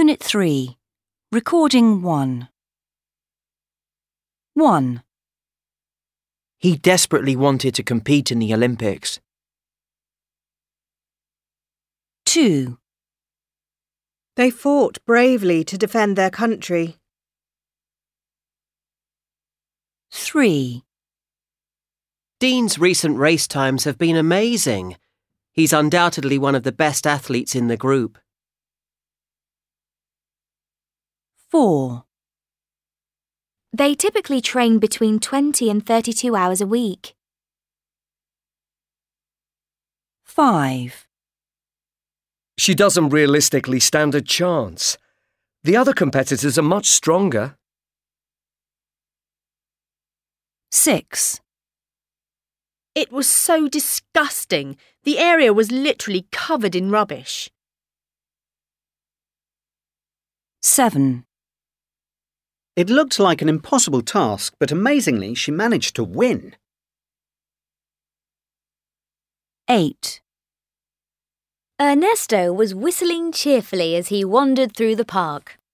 Unit 3. Recording 1. 1. He desperately wanted to compete in the Olympics. 2. They fought bravely to defend their country. 3. Dean's recent race times have been amazing. He's undoubtedly one of the best athletes in the group. 4. They typically train between 20 and 32 hours a week. 5. She doesn't realistically stand a chance. The other competitors are much stronger. 6. It was so disgusting. The area was literally covered in rubbish. 7. It looked like an impossible task, but amazingly, she managed to win. 8. Ernesto was whistling cheerfully as he wandered through the park.